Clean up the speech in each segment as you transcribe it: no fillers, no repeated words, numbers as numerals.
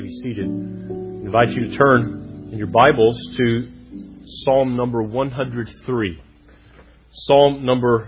be seated. I invite you to turn in your Bibles to Psalm number 103. Psalm number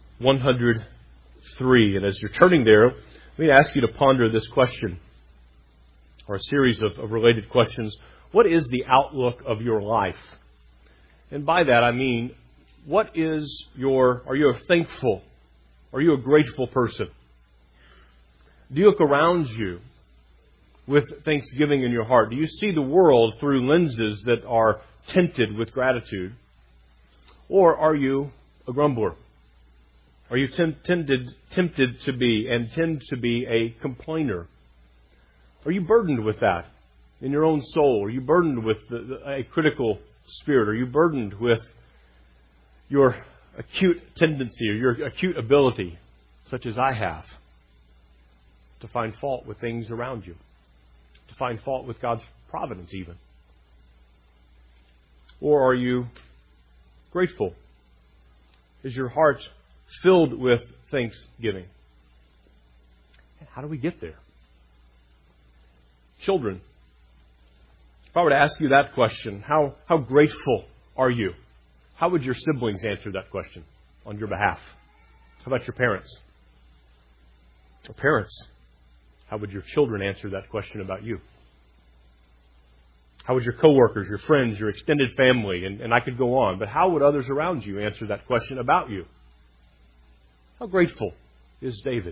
103. And as you're turning there, let me ask you to ponder this question, or a series of related questions. What is the outlook of your life? And by that I mean, are you a thankful, are you a grateful person? Do you look around you with thanksgiving in your heart? Do you see the world through lenses that are tinted with gratitude? Or are you a grumbler? Are you tempted to be and tend to be a complainer? Are you burdened with that in your own soul? Are you burdened with a critical spirit? Are you burdened with your acute tendency or your acute ability, such as I have, to find fault with things around you, to find fault with God's providence even? Or are you grateful? Is your heart filled with thanksgiving? How do we get there? Children, if I were to ask you that question, how grateful are you? How would your siblings answer that question on your behalf? How about your parents? Or parents, how would your children answer that question about you? How would your coworkers, your friends, your extended family, and I could go on, but how would others around you answer that question about you? How grateful is David?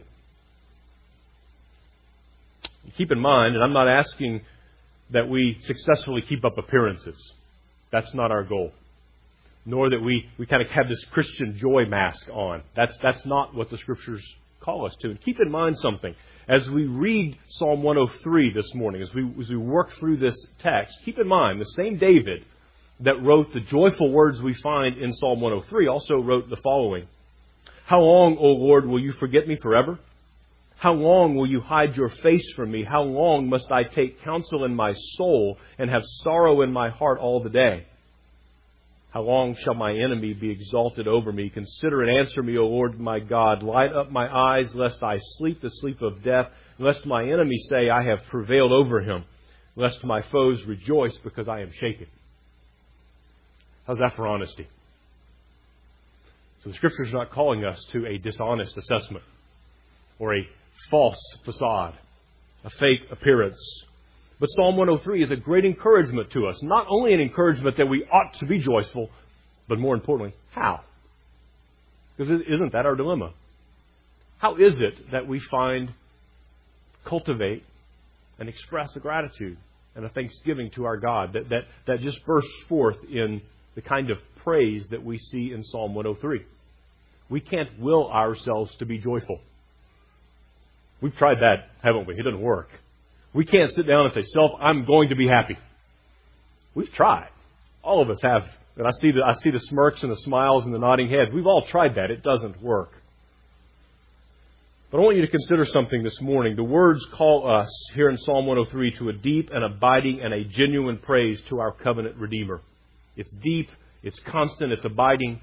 Keep in mind, and I'm not asking that we successfully keep up appearances. That's not our goal. Nor that we kind of have this Christian joy mask on. That's not what the Scriptures call us to. And keep in mind something. As we read Psalm 103 this morning, as we work through this text, keep in mind the same David that wrote the joyful words we find in Psalm 103 also wrote the following. How long, O Lord, will you forget me forever? How long will you hide your face from me? How long must I take counsel in my soul and have sorrow in my heart all the day? How long shall my enemy be exalted over me? Consider and answer me, O Lord my God. Light up my eyes, lest I sleep the sleep of death, lest my enemy say, I have prevailed over him, lest my foes rejoice because I am shaken. How's that for honesty? So the Scripture is not calling us to a dishonest assessment or a false facade, a fake appearance. But Psalm 103 is a great encouragement to us. Not only an encouragement that we ought to be joyful, but more importantly, how? Because isn't that our dilemma? How is it that we cultivate, and express a gratitude and a thanksgiving to our God that just bursts forth in the kind of praise that we see in Psalm 103? We can't will ourselves to be joyful. We've tried that, haven't we? It doesn't work. We can't sit down and say, self, I'm going to be happy. We've tried. All of us have. And I see the smirks and the smiles and the nodding heads. We've all tried that. It doesn't work. But I want you to consider something this morning. The words call us here in Psalm 103 to a deep and abiding and a genuine praise to our covenant Redeemer. It's deep, it's constant, it's abiding,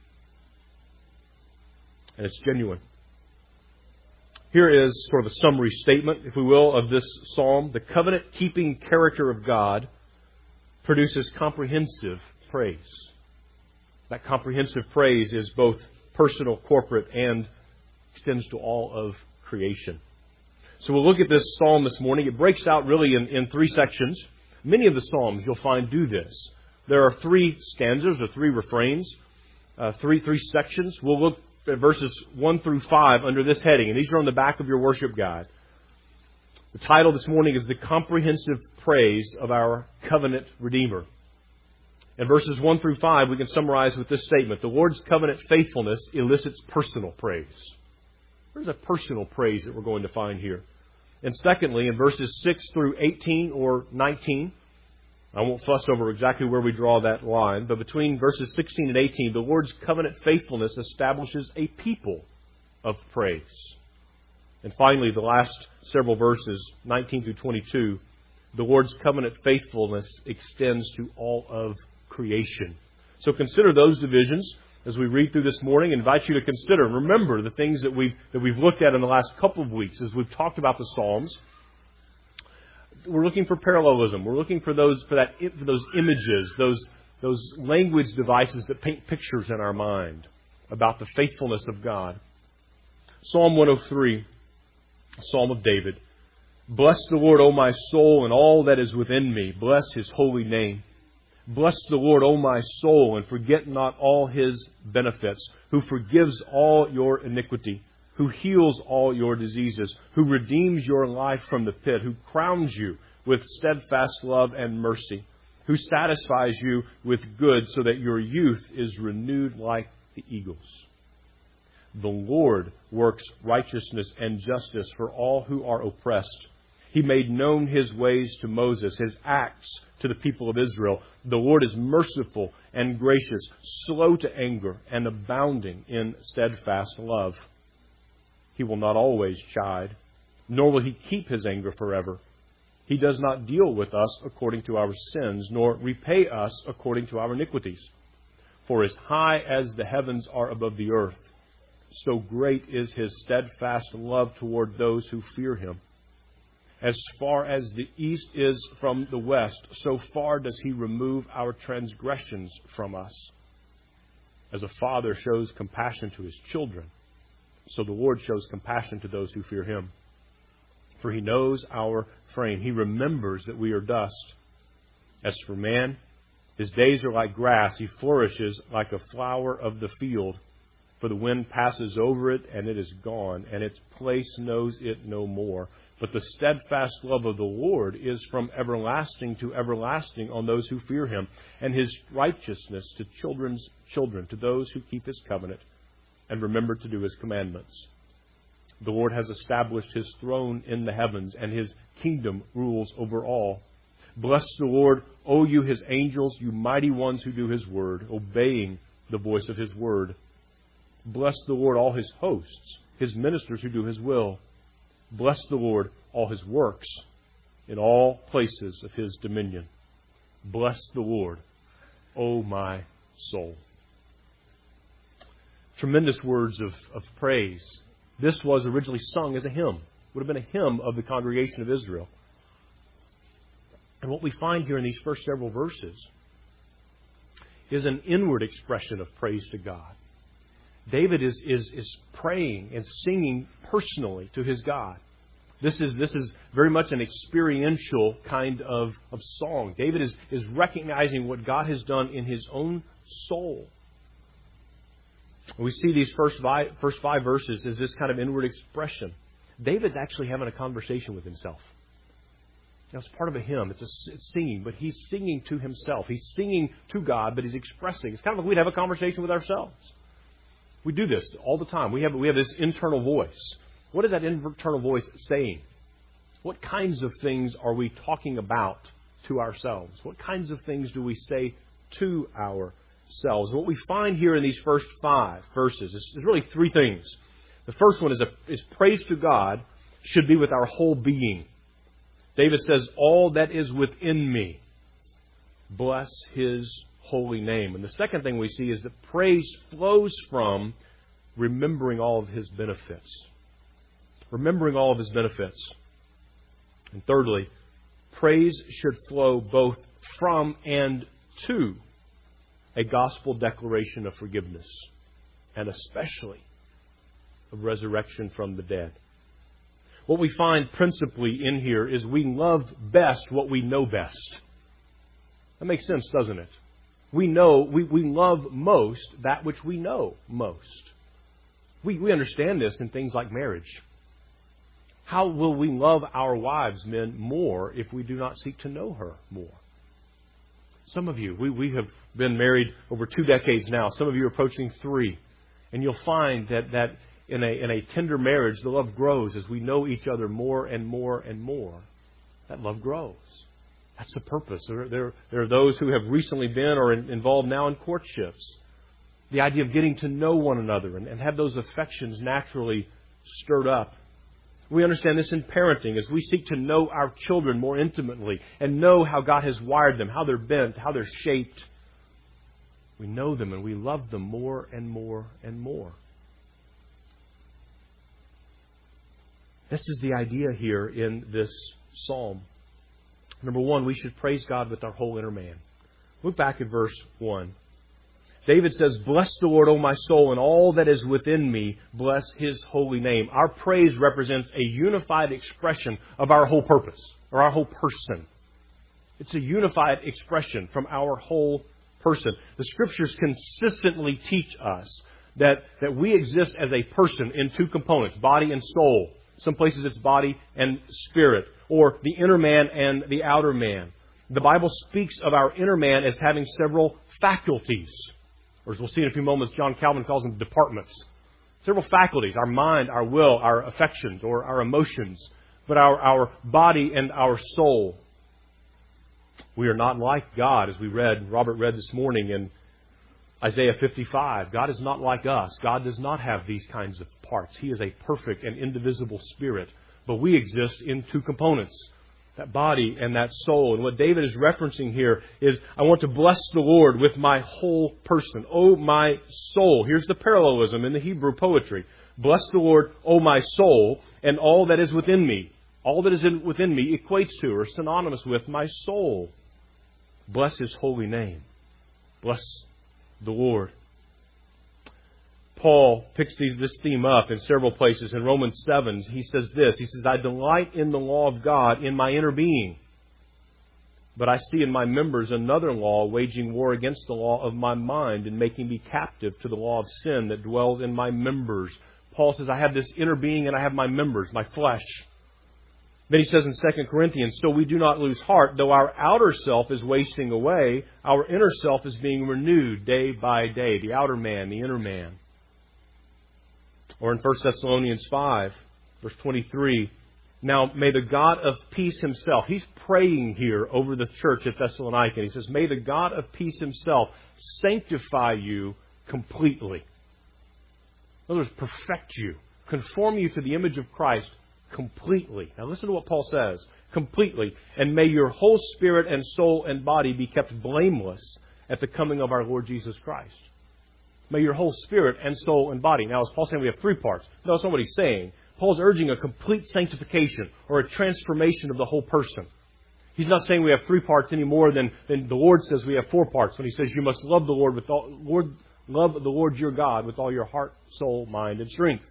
and it's genuine. Here is sort of a summary statement, if we will, of this psalm. The covenant-keeping character of God produces comprehensive praise. That comprehensive praise is both personal, corporate, and extends to all of creation. So we'll look at this psalm this morning. It breaks out really in three sections. Many of the psalms you'll find do this. There are three stanzas or three refrains, three sections. We'll look at verses 1 through 5 under this heading, and these are on the back of your worship guide. The title this morning is The Comprehensive Praise of Our Covenant Redeemer. In verses 1 through 5, we can summarize with this statement. The Lord's covenant faithfulness elicits personal praise. There's a personal praise that we're going to find here. And secondly, in verses 6 through 18 or 19, I won't fuss over exactly where we draw that line, but between verses 16 and 18, the Lord's covenant faithfulness establishes a people of praise. And finally, the last several verses, 19 through 22, the Lord's covenant faithfulness extends to all of creation. So consider those divisions as we read through this morning. I invite you to consider and remember the things that we've looked at in the last couple of weeks as we've talked about the Psalms. we're looking for parallelism. We're looking for those images, those language devices that paint pictures in our mind about the faithfulness of God. Psalm 103, Psalm of David. Bless the Lord, O my soul, and all that is within me. Bless His holy name. Bless the Lord, O my soul, and forget not all His benefits, who forgives all your iniquity, who heals all your diseases, who redeems your life from the pit, who crowns you with steadfast love and mercy, who satisfies you with good so that your youth is renewed like the eagles. The Lord works righteousness and justice for all who are oppressed. He made known His ways to Moses, His acts to the people of Israel. The Lord is merciful and gracious, slow to anger, and abounding in steadfast love. He will not always chide, nor will He keep His anger forever. He does not deal with us according to our sins, nor repay us according to our iniquities. For as high as the heavens are above the earth, so great is His steadfast love toward those who fear Him. As far as the east is from the west, so far does He remove our transgressions from us. As a father shows compassion to his children, so the Lord shows compassion to those who fear Him. For He knows our frame. He remembers that we are dust. As for man, his days are like grass. He flourishes like a flower of the field. For the wind passes over it, and it is gone, and its place knows it no more. But the steadfast love of the Lord is from everlasting to everlasting on those who fear Him, and His righteousness to children's children, to those who keep His covenant and remember to do His commandments. The Lord has established His throne in the heavens, and His kingdom rules over all. Bless the Lord, O you His angels, you mighty ones who do His word, obeying the voice of His word. Bless the Lord, all His hosts, His ministers who do His will. Bless the Lord, all His works, in all places of His dominion. Bless the Lord, O my soul. Tremendous words of praise. This was originally sung as a hymn. It would have been a hymn of the congregation of Israel. And what we find here in these first several verses is an inward expression of praise to God. David is praying and singing personally to his God. This is very much an experiential kind of song. David is recognizing what God has done in his own soul. We see these first five verses as this kind of inward expression. David's actually having a conversation with himself. Now, it's part of a hymn. It's singing, but he's singing to himself. He's singing to God, but he's expressing. It's kind of like we'd have a conversation with ourselves. We do this all the time. We have this internal voice. What is that internal voice saying? What kinds of things are we talking about to ourselves? What kinds of things do we say to ourselves? What we find here in these first 5 verses is really 3 things. The first one is praise to God should be with our whole being. David says, all that is within me, bless His holy name. And the second thing we see is that praise flows from remembering all of His benefits. Remembering all of His benefits. And thirdly, praise should flow both from and to a gospel declaration of forgiveness, and especially of resurrection from the dead. What we find principally in here is we love best what we know best. That makes sense, doesn't it? We love most that which we know most. We understand this in things like marriage. How will we love our wives, men, more if we do not seek to know her more? Some of you, we have been married over 2 decades now. Some of you are approaching 3. And you'll find that in a tender marriage, the love grows as we know each other more and more and more. That love grows. That's the purpose. There are those who have recently been or involved now in courtships. The idea of getting to know one another and have those affections naturally stirred up. We understand this in parenting as we seek to know our children more intimately and know how God has wired them, how they're bent, how they're shaped. We know them and we love them more and more and more. This is the idea here in this psalm. Number one, we should praise God with our whole inner man. Look back at verse 1. David says, "Bless the Lord, O my soul, and all that is within me, bless His holy name." Our praise represents a unified expression of our whole purpose, or our whole person. It's a unified expression from our whole person. The Scriptures consistently teach us that we exist as a person in two components, body and soul. Some places it's body and spirit, or the inner man and the outer man. The Bible speaks of our inner man as having several faculties. Or as we'll see in a few moments, John Calvin calls them departments. Several faculties, our mind, our will, our affections, or our emotions, but our body and our soul. We are not like God, as Robert read this morning in Isaiah 55. God is not like us. God does not have these kinds of parts. He is a perfect and indivisible spirit. But we exist in two components, that body and that soul. And what David is referencing here is, I want to bless the Lord with my whole person. Oh, my soul. Here's the parallelism in the Hebrew poetry. Bless the Lord, oh, my soul, and all that is within me. All that is within me equates to or synonymous with my soul. Bless His holy name. Bless the Lord. Paul picks this theme up in several places. In Romans 7, he says this. He says, "I delight in the law of God in my inner being. But I see in my members another law waging war against the law of my mind and making me captive to the law of sin that dwells in my members." Paul says, I have this inner being and I have my members, my flesh. Then he says in 2 Corinthians, "So we do not lose heart. Though our outer self is wasting away, our inner self is being renewed day by day." The outer man, the inner man. Or in 1 Thessalonians 5, verse 23, "Now may the God of peace Himself," he's praying here over the church at Thessalonica. He says, "May the God of peace Himself sanctify you completely." In other words, perfect you, conform you to the image of Christ completely. Now listen to what Paul says. Completely. "And may your whole spirit and soul and body be kept blameless at the coming of our Lord Jesus Christ." May your whole spirit and soul and body. Now, is Paul saying we have three parts? No, that's not what he's saying. Paul's urging a complete sanctification or a transformation of the whole person. He's not saying we have three parts any more than the Lord says we have four parts. When He says you must love the Lord love the Lord your God with all your heart, soul, mind, and strength.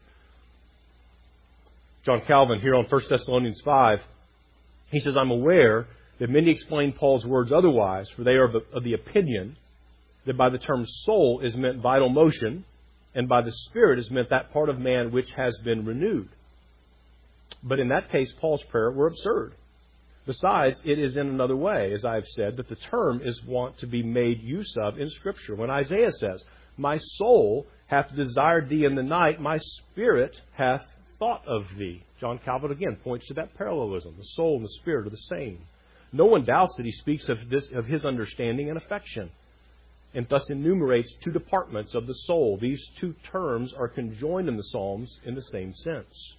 John Calvin here on 1 Thessalonians 5, he says, "I'm aware that many explain Paul's words otherwise, for they are of the opinion that by the term soul is meant vital motion, and by the Spirit is meant that part of man which has been renewed. But in that case, Paul's prayer were absurd. Besides, it is in another way, as I have said, that the term is wont to be made use of in Scripture. When Isaiah says, 'My soul hath desired thee in the night, my spirit hath thought of thee.'" John Calvin again points to that parallelism. The soul and the spirit are the same. No one doubts that he speaks of his understanding and affection, and thus enumerates two departments of the soul. These two terms are conjoined in the Psalms in the same sense.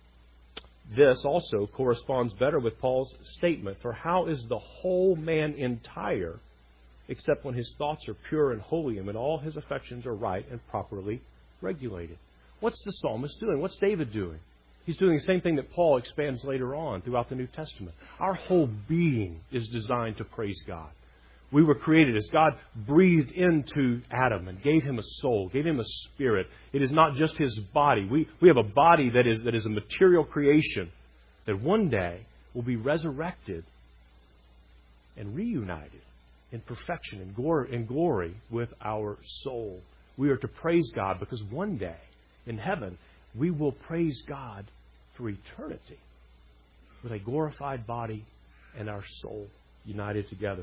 This also corresponds better with Paul's statement, "For how is the whole man entire, except when his thoughts are pure and holy, and when all his affections are right and properly regulated?" What's the psalmist doing? What's David doing? He's doing the same thing that Paul expands later on throughout the New Testament. Our whole being is designed to praise God. We were created as God breathed into Adam and gave him a soul, gave him a spirit. It is not just his body. We have a body that is a material creation that one day will be resurrected and reunited in perfection and glory with our soul. We are to praise God because one day in heaven we will praise God for eternity with a glorified body and our soul united together.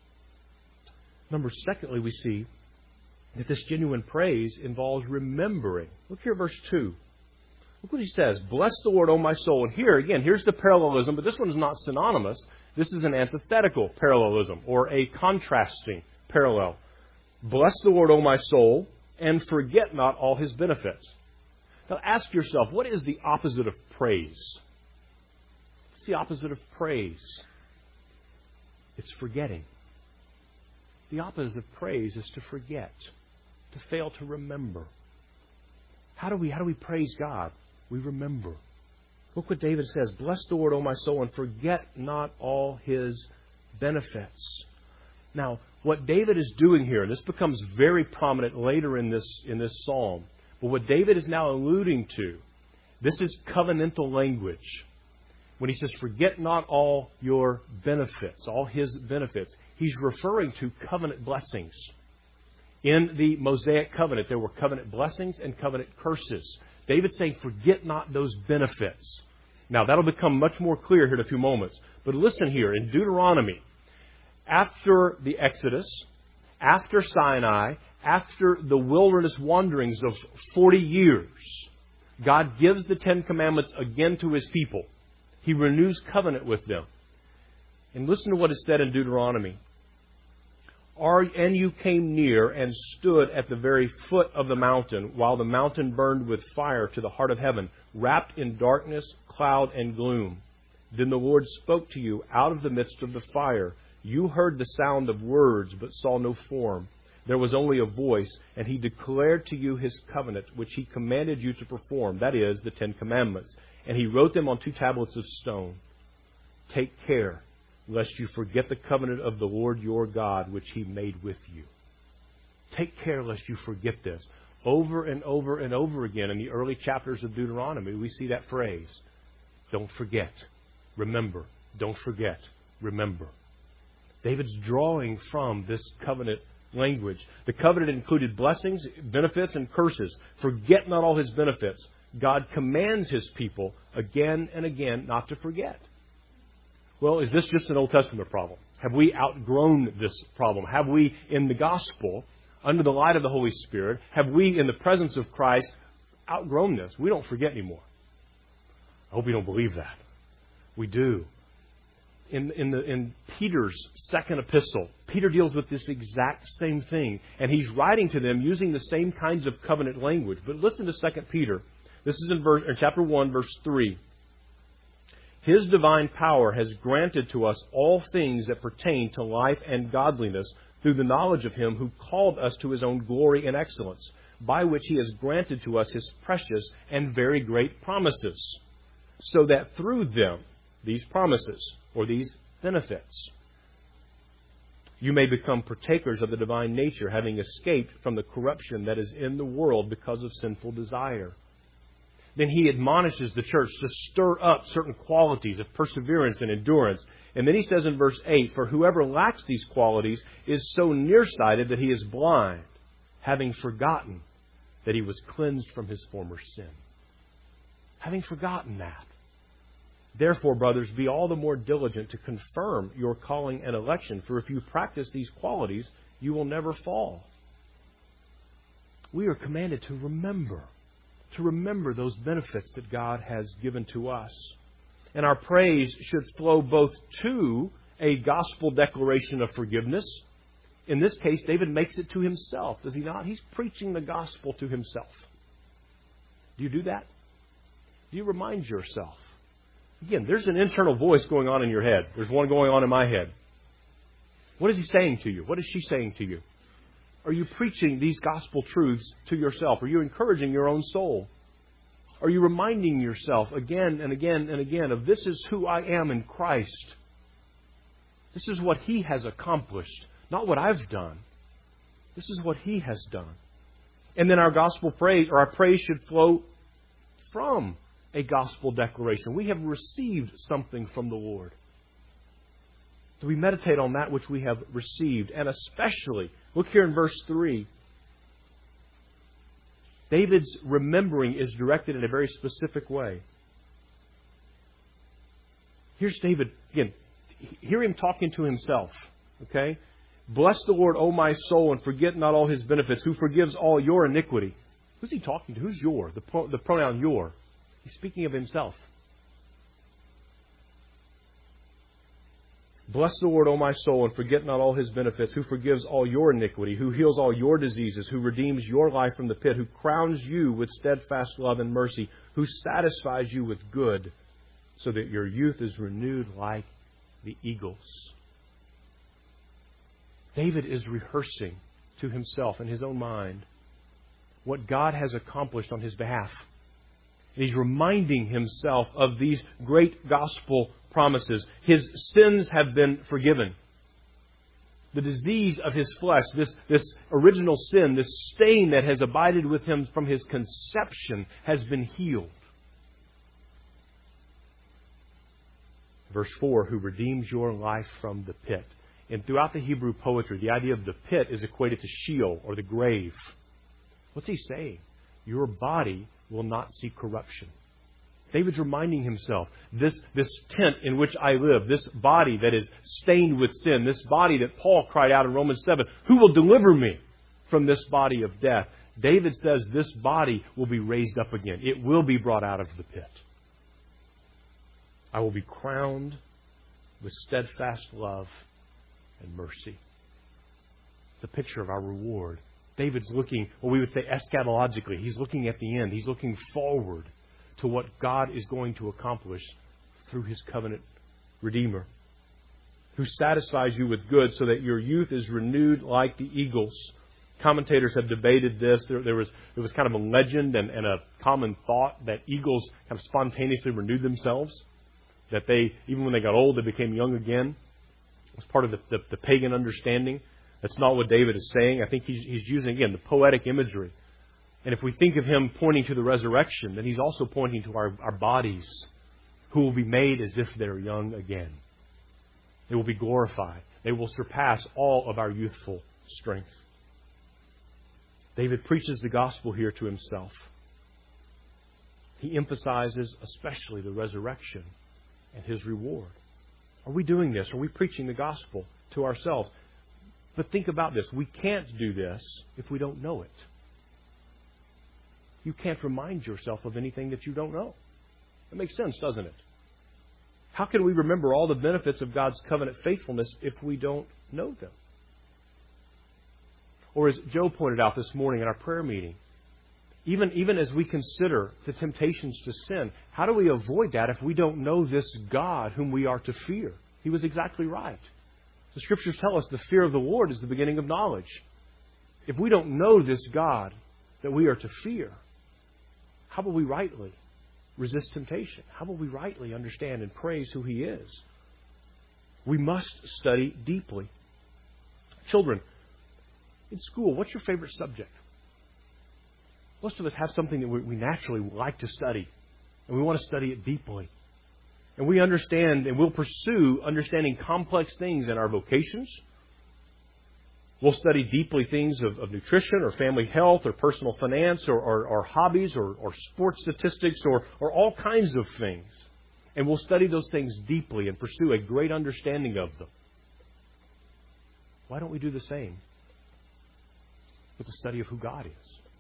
Secondly, we see that this genuine praise involves remembering. Look here, verse 2. Look what he says. "Bless the Lord, O my soul." And here, again, here's the parallelism, but this one is not synonymous. This is an antithetical parallelism, or a contrasting parallel. "Bless the Lord, O my soul, and forget not all His benefits." Now ask yourself, what is the opposite of praise? What's the opposite of praise? It's forgetting. The opposite of praise is to forget, to fail to remember. How do we praise God? We remember. Look what David says. Bless the Lord, O my soul, and forget not all His benefits. Now, what David is doing here, and this becomes very prominent later in this psalm, but what David is now alluding to, this is covenantal language. When he says, forget not all your benefits, all His benefits, he's referring to covenant blessings. In the Mosaic covenant, there were covenant blessings and covenant curses. David's saying, forget not those benefits. Now, that'll become much more clear here in a few moments. But listen here, in Deuteronomy, after the Exodus, after Sinai, after the wilderness wanderings of 40 years, God gives the Ten Commandments again to His people. He renews covenant with them. And listen to what is said in Deuteronomy. And you came near and stood at the very foot of the mountain, while the mountain burned with fire to the heart of heaven, wrapped in darkness, cloud, and gloom. Then the Lord spoke to you out of the midst of the fire. You heard the sound of words, but saw no form. There was only a voice, and He declared to you His covenant, which He commanded you to perform, that is, the Ten Commandments. And He wrote them on 2 tablets of stone. Take care, lest you forget the covenant of the Lord your God, which He made with you. Take care lest you forget this. Over and over and over again in the early chapters of Deuteronomy, we see that phrase. Don't forget. Remember. Don't forget. Remember. David's drawing from this covenant language. The covenant included blessings, benefits, and curses. Forget not all His benefits. God commands His people again and again not to forget. Well, is this just an Old Testament problem? Have we outgrown this problem? Have we, in the gospel, under the light of the Holy Spirit, have we, in the presence of Christ, outgrown this? We don't forget anymore. I hope you don't believe that. We do. In Peter's second epistle, Peter deals with this exact same thing. And he's writing to them using the same kinds of covenant language. But listen to 2 Peter. This is in chapter 1, verse 3. His divine power has granted to us all things that pertain to life and godliness through the knowledge of Him who called us to His own glory and excellence, by which He has granted to us His precious and very great promises, so that through them, these promises, or these benefits, you may become partakers of the divine nature, having escaped from the corruption that is in the world because of sinful desire. Then he admonishes the church to stir up certain qualities of perseverance and endurance. And then he says in verse 8, for whoever lacks these qualities is so nearsighted that he is blind, having forgotten that he was cleansed from his former sin. Having forgotten that. Therefore, brothers, be all the more diligent to confirm your calling and election, for if you practice these qualities, you will never fall. We are commanded to remember those benefits that God has given to us. And our praise should flow both to a gospel declaration of forgiveness. In this case, David makes it to himself, does he not? He's preaching the gospel to himself. Do you do that? Do you remind yourself? Again, there's an internal voice going on in your head. There's one going on in my head. What is he saying to you? What is she saying to you? Are you preaching these gospel truths to yourself? Are you encouraging your own soul? Are you reminding yourself again and again and again of this is who I am in Christ? This is what He has accomplished, not what I've done. This is what He has done. And then our gospel praise, or our praise, should flow from a gospel declaration. We have received something from the Lord. So we meditate on that which we have received. And especially, look here in verse 3. David's remembering is directed in a very specific way. Here's David, again, hear him talking to himself. Okay? Bless the Lord, O my soul, and forget not all His benefits, who forgives all your iniquity. Who's he talking to? Who's your? The pronoun your. He's speaking of himself. Bless the Lord, O my soul, and forget not all His benefits, who forgives all your iniquity, who heals all your diseases, who redeems your life from the pit, who crowns you with steadfast love and mercy, who satisfies you with good, so that your youth is renewed like the eagles. David is rehearsing to himself in his own mind what God has accomplished on his behalf. And He's reminding Himself of these great gospel promises. His sins have been forgiven. The disease of His flesh, this original sin, this stain that has abided with Him from His conception, has been healed. Verse 4, who redeems your life from the pit. And throughout the Hebrew poetry, the idea of the pit is equated to Sheol, or the grave. What's he saying? Your body will not see corruption. David's reminding himself, this tent in which I live, this body that is stained with sin, this body that Paul cried out in Romans 7, who will deliver me from this body of death? David says this body will be raised up again. It will be brought out of the pit. I will be crowned with steadfast love and mercy. It's a picture of our reward. David's looking, what we would say eschatologically. He's looking at the end. He's looking forward to what God is going to accomplish through His covenant Redeemer, who satisfies you with good so that your youth is renewed like the eagles. Commentators have debated this. There was kind of a legend and a common thought that eagles kind of spontaneously renewed themselves, that they, even when they got old, they became young again. It was part of the pagan understanding. That's not what David is saying. I think he's using, again, the poetic imagery. And if we think of him pointing to the resurrection, then he's also pointing to our bodies, who will be made as if they're young again. They will be glorified. They will surpass all of our youthful strength. David preaches the gospel here to himself. He emphasizes especially the resurrection and His reward. Are we doing this? Are we preaching the gospel to ourselves? But think about this. We can't do this if we don't know it. You can't remind yourself of anything that you don't know. That makes sense, doesn't it? How can we remember all the benefits of God's covenant faithfulness if we don't know them? Or as Joe pointed out this morning in our prayer meeting, even as we consider the temptations to sin, how do we avoid that if we don't know this God whom we are to fear? He was exactly right. The Scriptures tell us the fear of the Lord is the beginning of knowledge. If we don't know this God that we are to fear, how will we rightly resist temptation? How will we rightly understand and praise who He is? We must study deeply. Children, in school, what's your favorite subject? Most of us have something that we naturally like to study, and we want to study it deeply. And we understand and we'll pursue understanding complex things in our vocations. We'll study deeply things of nutrition or family health or personal finance or hobbies or sports statistics or all kinds of things. And we'll study those things deeply and pursue a great understanding of them. Why don't we do the same with the study of who God is?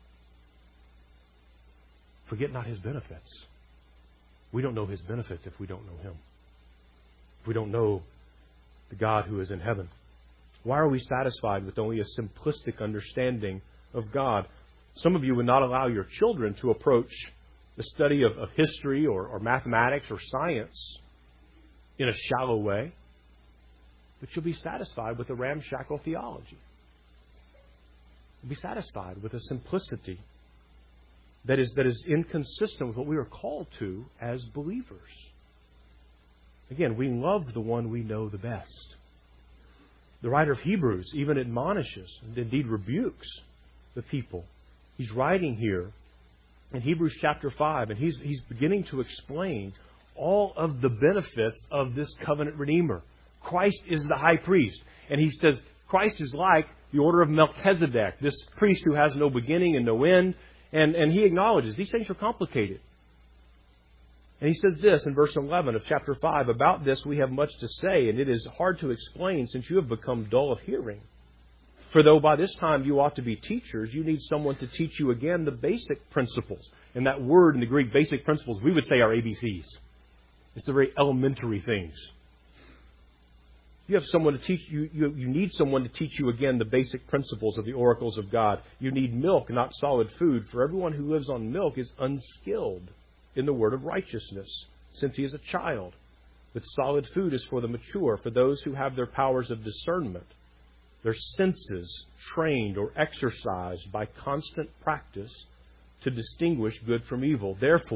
Forget not His benefits. We don't know His benefits if we don't know Him. If we don't know the God who is in heaven. Why are we satisfied with only a simplistic understanding of God? Some of you would not allow your children to approach the study of history or mathematics or science in a shallow way. But you'll be satisfied with a ramshackle theology. You'll be satisfied with a simplicity that is inconsistent with what we are called to as believers. Again, we love the one we know the best. The writer of Hebrews even admonishes and indeed rebukes the people. He's writing here in Hebrews chapter 5, and he's beginning to explain all of the benefits of this covenant Redeemer. Christ is the high priest. And he says Christ is like the order of Melchizedek, this priest who has no beginning and no end. And he acknowledges these things are complicated. And he says this in verse 11 of chapter 5, about this we have much to say, and it is hard to explain since you have become dull of hearing. For though by this time you ought to be teachers, you need someone to teach you again the basic principles. And that word in the Greek, basic principles, we would say are ABCs. It's the very elementary things. You have someone to teach you. You need someone to teach you again the basic principles of the oracles of God. You need milk, not solid food. For everyone who lives on milk is unskilled in the word of righteousness, since he is a child. But solid food is for the mature, for those who have their powers of discernment, their senses trained or exercised by constant practice to distinguish good from evil. Therefore,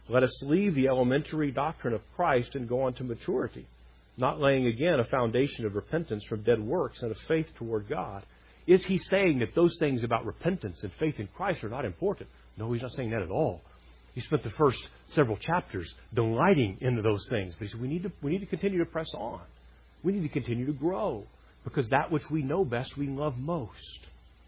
Let us leave the elementary doctrine of Christ and go on to maturity, not laying again a foundation of repentance from dead works and of faith toward God. Is he saying that those things about repentance and faith in Christ are not important? No, he's not saying that at all. He spent the first several chapters delighting in those things. But he said we need to continue to press on. We need to continue to grow, because that which we know best we love most.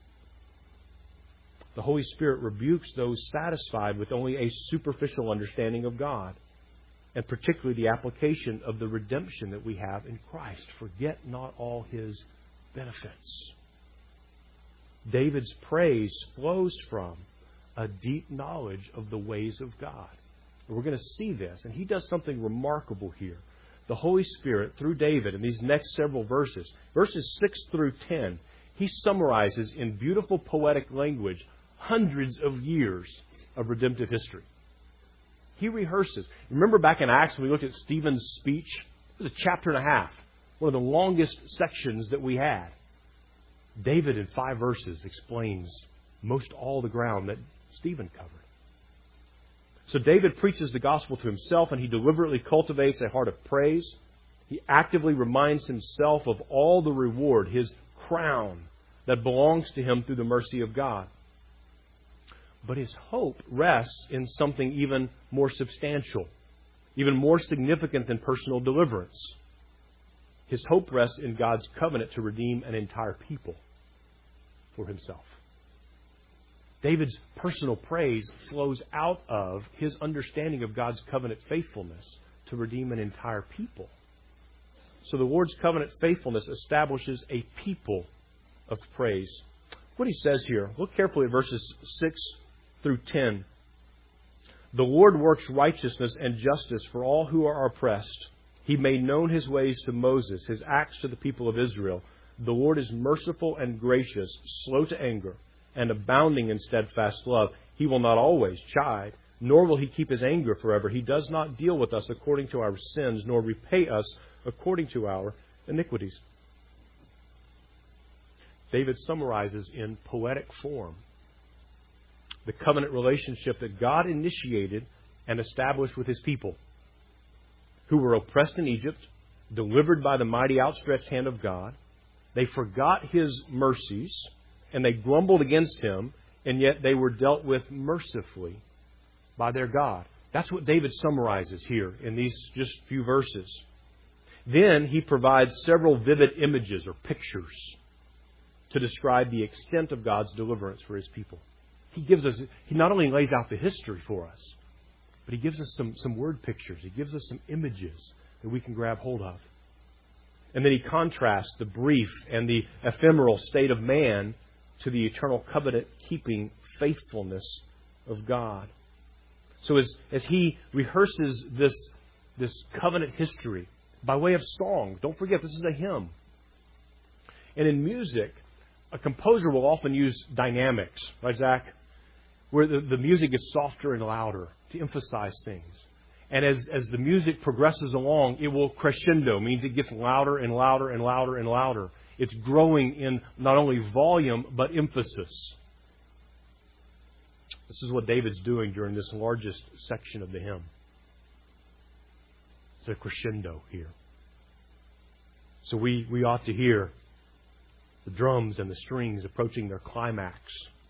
The Holy Spirit rebukes those satisfied with only a superficial understanding of God, and particularly the application of the redemption that we have in Christ. Forget not all His benefits. David's praise flows from a deep knowledge of the ways of God. And we're going to see this, and he does something remarkable here. The Holy Spirit, through David, in these next several verses 6 through 10, he summarizes in beautiful poetic language hundreds of years of redemptive history. He rehearses. Remember back in Acts when we looked at Stephen's speech? It was a chapter and a half, one of the longest sections that we had. David, in 5 verses, explains most all the ground that Stephen covered. So David preaches the gospel to himself, and he deliberately cultivates a heart of praise. He actively reminds himself of all the reward, his crown, that belongs to him through the mercy of God. But his hope rests in something even more substantial, even more significant than personal deliverance. His hope rests in God's covenant to redeem an entire people for himself. David's personal praise flows out of his understanding of God's covenant faithfulness to redeem an entire people. So the Lord's covenant faithfulness establishes a people of praise. What he says here, look carefully at verses 6 through 10. The Lord works righteousness and justice for all who are oppressed. He made known His ways to Moses, His acts to the people of Israel. The Lord is merciful and gracious, slow to anger, and abounding in steadfast love. He will not always chide, nor will He keep His anger forever. He does not deal with us according to our sins, nor repay us according to our iniquities. David summarizes in poetic form the covenant relationship that God initiated and established with His people, who were oppressed in Egypt, delivered by the mighty outstretched hand of God. They forgot His mercies, and they grumbled against Him, and yet they were dealt with mercifully by their God. That's what David summarizes here in these just few verses. Then he provides several vivid images or pictures to describe the extent of God's deliverance for His people. He not only lays out the history for us, but he gives us some word pictures. He gives us some images that we can grab hold of. And then he contrasts the brief and the ephemeral state of man to the eternal covenant-keeping faithfulness of God. So as he rehearses this covenant history by way of song, don't forget this is a hymn. And in music, a composer will often use dynamics, right, Zach? Where the music gets softer and louder to emphasize things. And as the music progresses along, it will crescendo, means it gets louder and louder and louder and louder. It's growing in not only volume, but emphasis. This is what David's doing during this largest section of the hymn. It's a crescendo here. So we ought to hear the drums and the strings approaching their climax.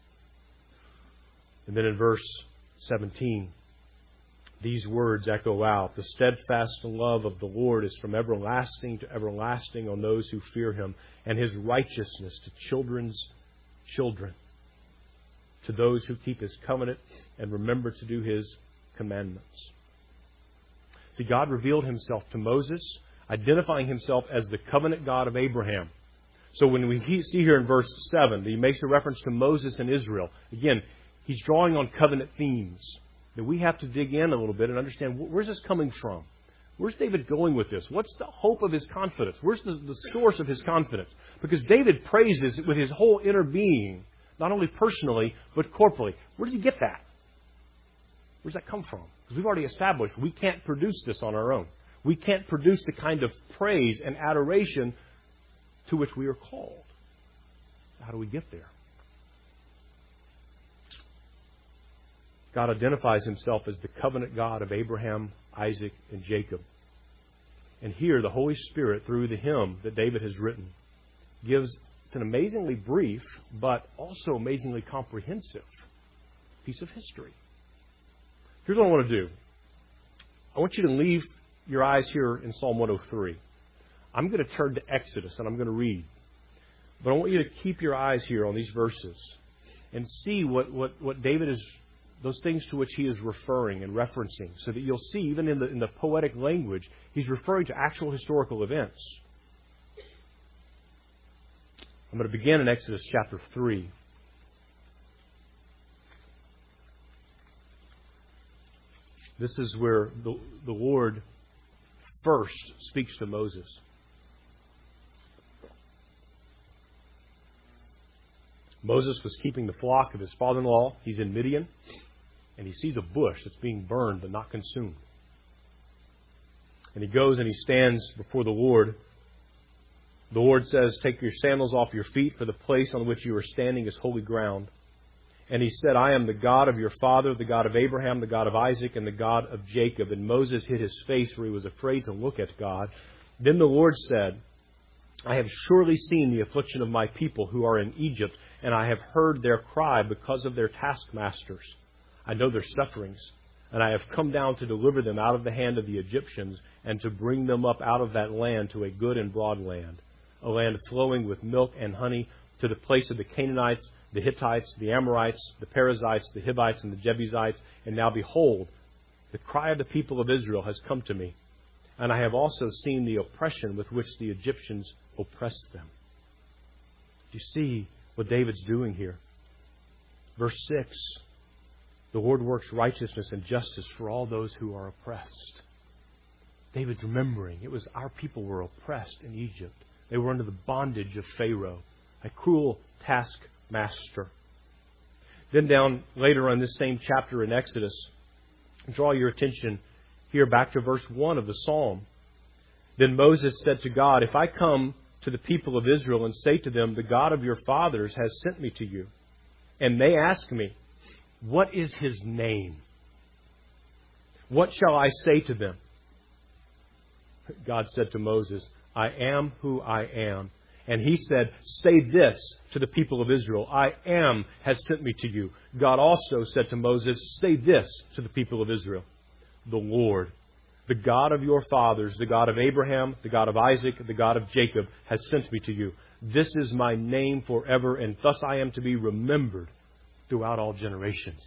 And then in verse 17, these words echo out. The steadfast love of the Lord is from everlasting to everlasting on those who fear Him, and His righteousness to children's children, to those who keep His covenant and remember to do His commandments. See, God revealed Himself to Moses, identifying Himself as the covenant God of Abraham. So when we see here in verse 7, He makes a reference to Moses and Israel. Again, He's drawing on covenant themes that we have to dig in a little bit and understand, where's this coming from? Where's David going with this? What's the hope of his confidence? Where's the source of his confidence? Because David praises with his whole inner being, not only personally, but corporally. Where does he get that? Where does that come from? Because we've already established we can't produce this on our own. We can't produce the kind of praise and adoration to which we are called. How do we get there? God identifies Himself as the covenant God of Abraham, Isaac, and Jacob. And here, the Holy Spirit, through the hymn that David has written, gives an amazingly brief, but also amazingly comprehensive piece of history. Here's what I want to do. I want you to leave your eyes here in Psalm 103. I'm going to turn to Exodus and I'm going to read. But I want you to keep your eyes here on these verses and see what David is, those things to which he is referring and referencing, so that you'll see, even in the poetic language, he's referring to actual historical events. I'm going to begin in Exodus chapter 3. This is where the Lord first speaks to Moses. Moses was keeping the flock of his father-in-law. He's in Midian, and he sees a bush that's being burned but not consumed. And he goes and he stands before the Lord. The Lord says, "Take your sandals off your feet, for the place on which you are standing is holy ground." And he said, "I am the God of your father, the God of Abraham, the God of Isaac, and the God of Jacob." And Moses hid his face, for he was afraid to look at God. Then the Lord said, "I have surely seen the affliction of my people who are in Egypt, and I have heard their cry because of their taskmasters. I know their sufferings, and I have come down to deliver them out of the hand of the Egyptians, and to bring them up out of that land to a good and broad land, a land flowing with milk and honey, to the place of the Canaanites, the Hittites, the Amorites, the Perizzites, the Hivites, and the Jebusites. And now behold, the cry of the people of Israel has come to me, and I have also seen the oppression with which the Egyptians oppressed them." Do you see what David's doing here? Verse 6, the Lord works righteousness and justice for all those who are oppressed. David's remembering it was our people were oppressed in Egypt. They were under the bondage of Pharaoh, a cruel taskmaster. Then down later on this same chapter in Exodus, draw your attention here back to verse 1 of the Psalm. Then Moses said to God, "If I come to the people of Israel and say to them, 'The God of your fathers has sent me to you,' and they ask me, 'What is His name?' what shall I say to them?" God said to Moses, "I am who I am." And He said, "Say this to the people of Israel, 'I am has sent me to you.'" God also said to Moses, "Say this to the people of Israel, 'The Lord, the God of your fathers, the God of Abraham, the God of Isaac, the God of Jacob, has sent me to you. This is my name forever, and thus I am to be remembered throughout all generations."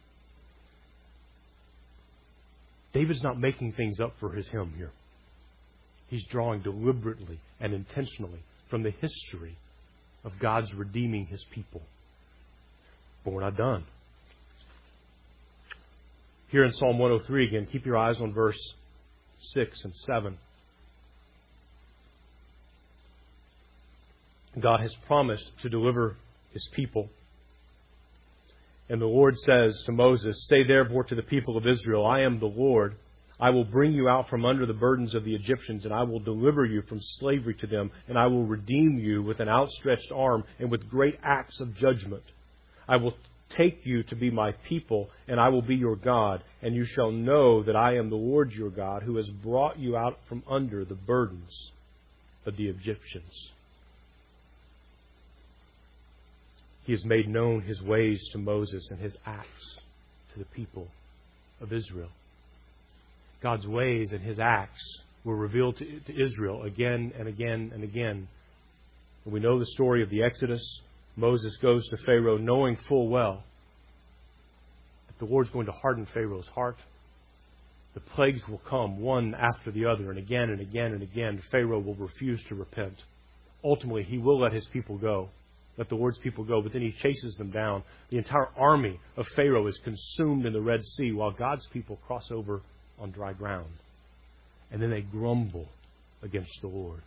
David's not making things up for his hymn here. He's drawing deliberately and intentionally from the history of God's redeeming His people. But we're not done. Here in Psalm 103 again, keep your eyes on verse 6 and 7. God has promised to deliver His people. And the Lord says to Moses, "Say therefore to the people of Israel, 'I am the Lord. I will bring you out from under the burdens of the Egyptians, and I will deliver you from slavery to them, and I will redeem you with an outstretched arm and with great acts of judgment. I will take you to be my people, and I will be your God, and you shall know that I am the Lord your God, who has brought you out from under the burdens of the Egyptians.'" He has made known His ways to Moses and His acts to the people of Israel. God's ways and His acts were revealed to Israel again and again and again. And we know the story of the Exodus. Moses goes to Pharaoh knowing full well that the Lord's going to harden Pharaoh's heart. The plagues will come one after the other, and again and again and again. Pharaoh will refuse to repent. Ultimately, he will let his people go. Let the Lord's people go, but then He chases them down. The entire army of Pharaoh is consumed in the Red Sea while God's people cross over on dry ground. And then they grumble against the Lord.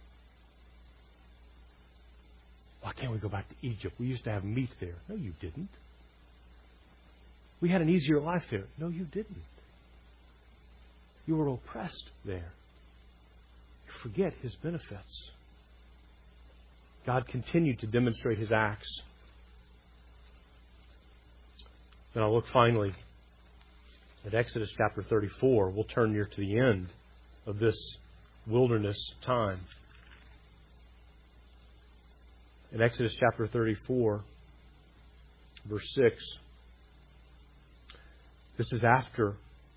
"Why can't we go back to Egypt? We used to have meat there." No, you didn't. "We had an easier life there." No, you didn't. You were oppressed there. You forget His benefits. God continued to demonstrate His acts. Then I'll look finally At Exodus chapter 34, we'll turn near to the end of this wilderness time. In Exodus chapter 34, verse 6, this is after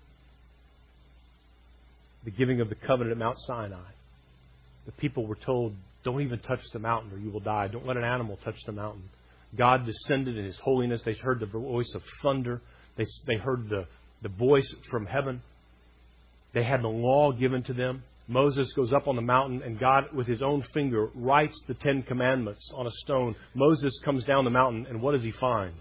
the giving of the covenant at Mount Sinai. The people were told, don't even touch the mountain or you will die. Don't let an animal touch the mountain. God descended in His holiness. They heard the voice of thunder. They heard the voice from heaven. They had the law given to them. Moses goes up on the mountain and God, with His own finger, writes the 10 Commandments on a stone. Moses comes down the mountain and what does he find?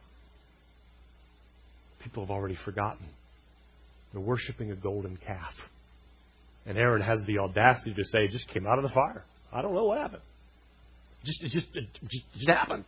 People have already forgotten. They're worshiping a golden calf. And Aaron has the audacity to say, it just came out of the fire. I don't know what happened. It just happened.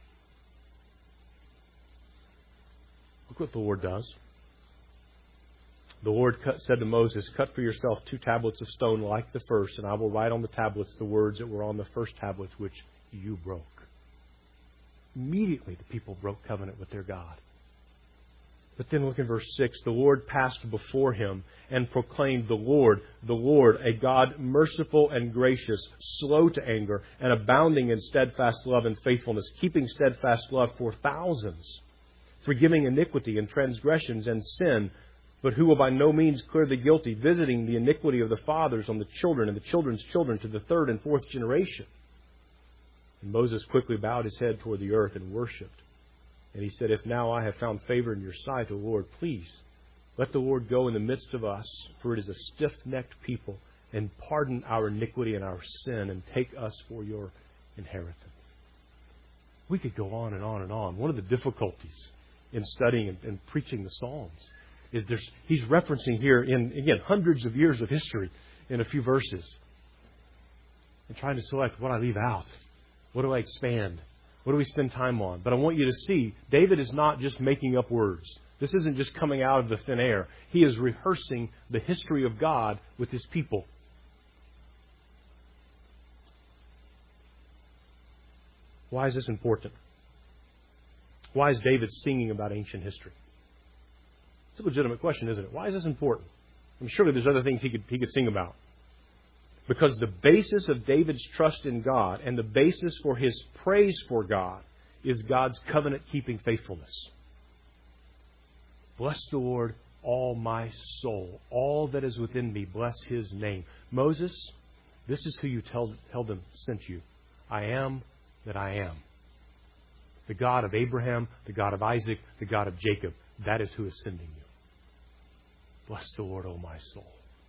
Look what the Lord does. The Lord said to Moses, cut for yourself 2 tablets of stone like the first, and I will write on the tablets the words that were on the first tablets which you broke. Immediately the people broke covenant with their God. But then look in verse 6. The Lord passed before him and proclaimed, the Lord, a God merciful and gracious, slow to anger, and abounding in steadfast love and faithfulness, keeping steadfast love for thousands, forgiving iniquity and transgressions and sin, but who will by no means clear the guilty, visiting the iniquity of the fathers on the children and the children's children to the 3rd and 4th generation. And Moses quickly bowed his head toward the earth and worshipped. And he said, if now I have found favor in your sight, O Lord, please let the Lord go in the midst of us, for it is a stiff-necked people, and pardon our iniquity and our sin, and take us for your inheritance. We could go on and on and on. One of the difficulties in studying and preaching the Psalms is he's referencing here in, again, hundreds of years of history in a few verses. And trying to select what I leave out. What do I expand? What do we spend time on? But I want you to see, David is not just making up words. This isn't just coming out of the thin air. He is rehearsing the history of God with His people. Why is this important? Why is David singing about ancient history? It's a legitimate question, isn't it? Why is this important? I mean, surely there's other things he could sing about. Because the basis of David's trust in God and the basis for his praise for God is God's covenant-keeping faithfulness. Bless the Lord, all my soul. All that is within me, bless His name. Moses, this is who you tell them sent you. I am that I am. The God of Abraham, the God of Isaac, the God of Jacob. That is who is sending you. Bless the Lord, O my soul.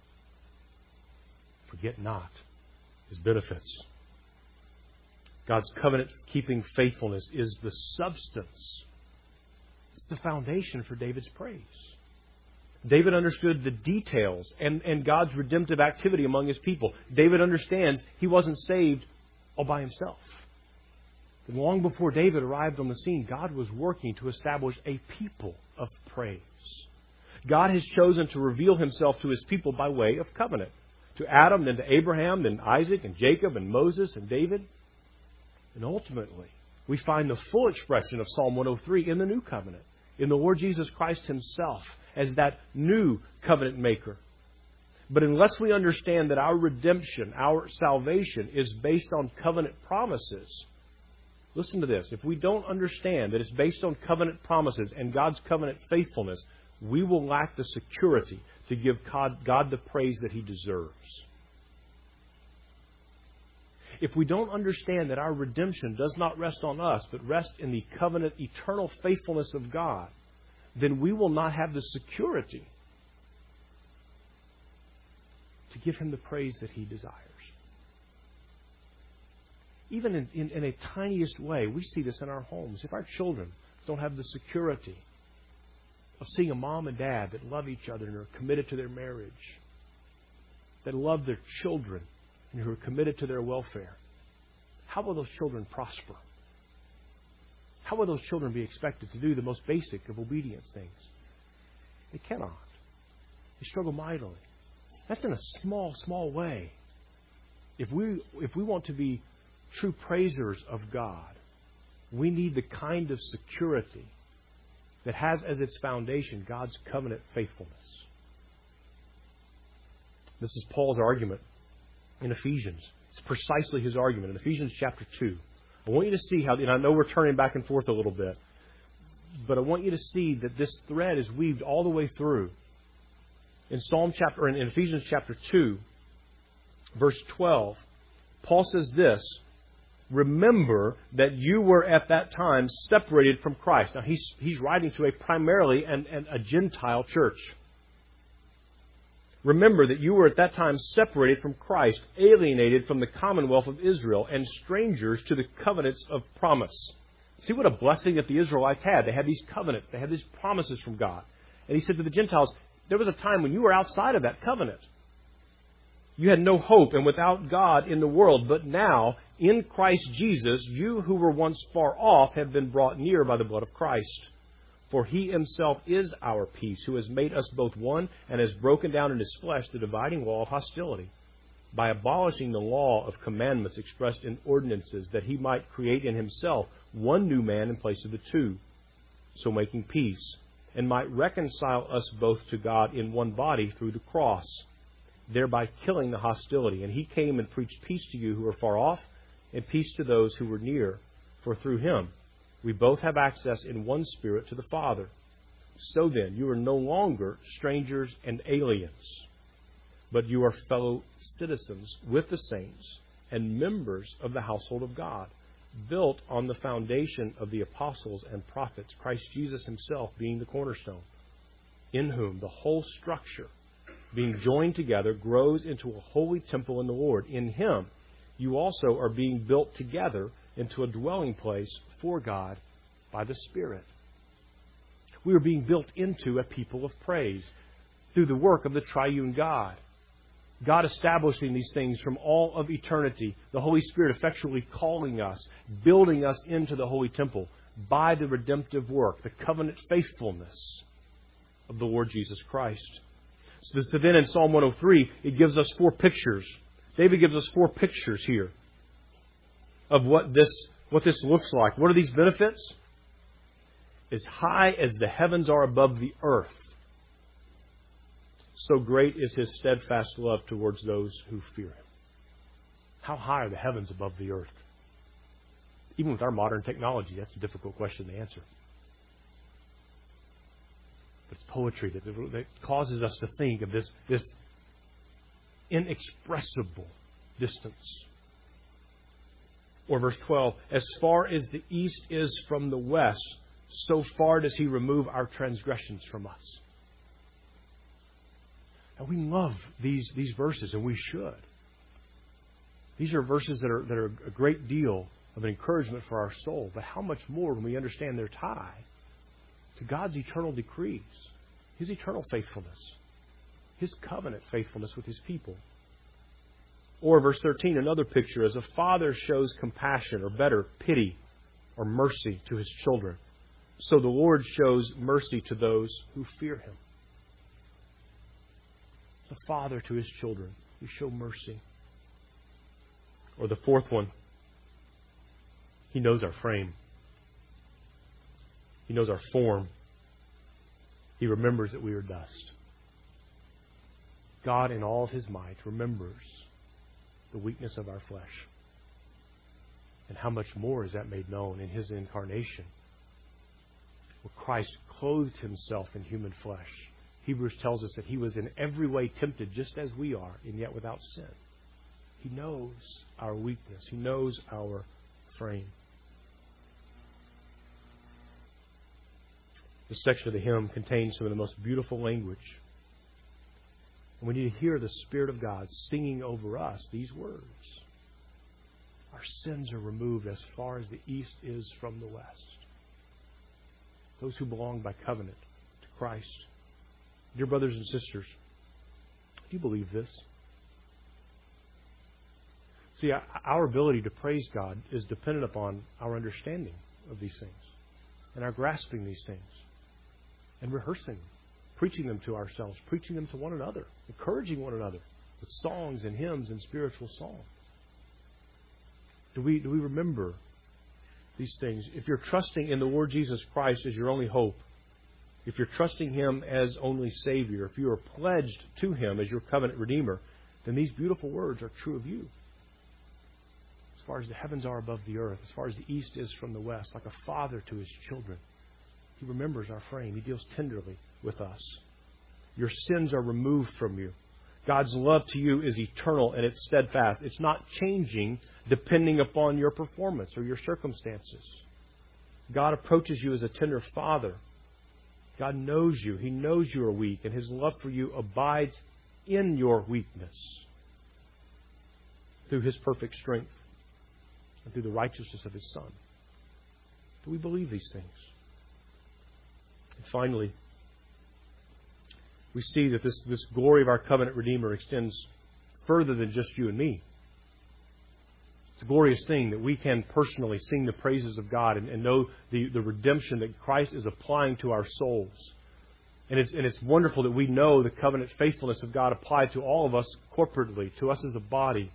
Forget not His benefits. God's covenant-keeping faithfulness is the substance. It's the foundation for David's praise. David understood the details and God's redemptive activity among His people. David understands he wasn't saved all by himself. And long before David arrived on the scene, God was working to establish a people of praise. God has chosen to reveal Himself to His people by way of covenant. To Adam, then to Abraham, then Isaac and Jacob and Moses and David. And ultimately, we find the full expression of Psalm 103 in the New Covenant, in the Lord Jesus Christ Himself as that new covenant maker. But unless we understand that our redemption, our salvation is based on covenant promises, listen to this. If we don't understand that it's based on covenant promises and God's covenant faithfulness, we will lack the security to give God the praise that He deserves. If we don't understand that our redemption does not rest on us, but rest in the covenant eternal faithfulness of God, then we will not have the security to give Him the praise that He desires. Even in a tiniest way, we see this in our homes. If our children don't have the security of seeing a mom and dad that love each other and are committed to their marriage, that love their children and who are committed to their welfare, how will those children prosper? How will those children be expected to do the most basic of obedience things? They cannot. They struggle mightily. That's in a small, small way. If we want to be true praisers of God, we need the kind of security that has as its foundation God's covenant faithfulness. This is Paul's argument in Ephesians. It's precisely his argument in Ephesians chapter 2. I want you to see how, and I know we're turning back and forth a little bit, but I want you to see that this thread is weaved all the way through. In Ephesians chapter 2, verse 12, Paul says this, remember that you were at that time separated from Christ. Now he's writing to a primarily a Gentile church. Remember that you were at that time separated from Christ, alienated from the commonwealth of Israel, and strangers to the covenants of promise. See what a blessing that the Israelites had. They had these covenants. They had these promises from God. And he said to the Gentiles, there was a time when you were outside of that covenant. You had no hope and without God in the world. But now, in Christ Jesus, you who were once far off have been brought near by the blood of Christ. For He Himself is our peace, who has made us both one and has broken down in His flesh the dividing wall of hostility, by abolishing the law of commandments expressed in ordinances, that He might create in Himself one new man in place of the two, so making peace, and might reconcile us both to God in one body through the cross, thereby killing the hostility. And He came and preached peace to you who are far off, and peace to those who were near. For through Him we both have access in one Spirit to the Father. So then, you are no longer strangers and aliens, but you are fellow citizens with the saints and members of the household of God, built on the foundation of the apostles and prophets, Christ Jesus Himself being the cornerstone, in whom the whole structure, being joined together, grows into a holy temple in the Lord. In Him you also are being built together into a dwelling place for God by the Spirit. We are being built into a people of praise through the work of the triune God. God establishing these things from all of eternity. The Holy Spirit effectually calling us, building us into the holy temple by the redemptive work, the covenant faithfulness of the Lord Jesus Christ. So then in Psalm 103, it gives us 4 pictures. David gives us 4 pictures here of what this looks like. What are these benefits? As high as the heavens are above the earth, so great is His steadfast love towards those who fear Him. How high are the heavens above the earth? Even with our modern technology, that's a difficult question to answer. But it's poetry that causes us to think of this inexpressible distance. Or verse 12, as far as the east is from the west, so far does He remove our transgressions from us. Now we love these verses, and we should. These are verses that are a great deal of an encouragement for our soul. But how much more when we understand their tie to God's eternal decrees, His eternal faithfulness, His covenant faithfulness with His people. Or verse 13, another picture, as a father shows compassion, or better, pity, or mercy to his children, so the Lord shows mercy to those who fear Him. As a father to His children, we show mercy. Or the fourth one, He knows our frame. He knows our form. He remembers that we are dust. God, in all of His might, remembers the weakness of our flesh. And how much more is that made known in His incarnation, where Christ clothed Himself in human flesh. Hebrews tells us that He was in every way tempted just as we are, and yet without sin. He knows our weakness. He knows our frame. This section of the hymn contains some of the most beautiful language. And we need to hear the Spirit of God singing over us these words. Our sins are removed as far as the east is from the west. Those who belong by covenant to Christ. Dear brothers and sisters, do you believe this? See, our ability to praise God is dependent upon our understanding of these things and our grasping these things and rehearsing them, preaching them to ourselves, preaching them to one another, encouraging one another with songs and hymns and spiritual song. Do we remember these things? If you're trusting in the Lord Jesus Christ as your only hope, if you're trusting Him as only Savior, if you are pledged to Him as your covenant Redeemer, then these beautiful words are true of you. As far as the heavens are above the earth, as far as the east is from the west, like a father to his children, He remembers our frame. He deals tenderly with us. Your sins are removed from you. God's love to you is eternal and it's steadfast. It's not changing depending upon your performance or your circumstances. God approaches you as a tender father. God knows you. He knows you are weak, and His love for you abides in your weakness through His perfect strength and through the righteousness of His Son. Do we believe these things? And finally, we see that this glory of our covenant Redeemer extends further than just you and me. It's a glorious thing that we can personally sing the praises of God and know the redemption that Christ is applying to our souls. And it's wonderful that we know the covenant faithfulness of God applied to all of us corporately, to us as a body,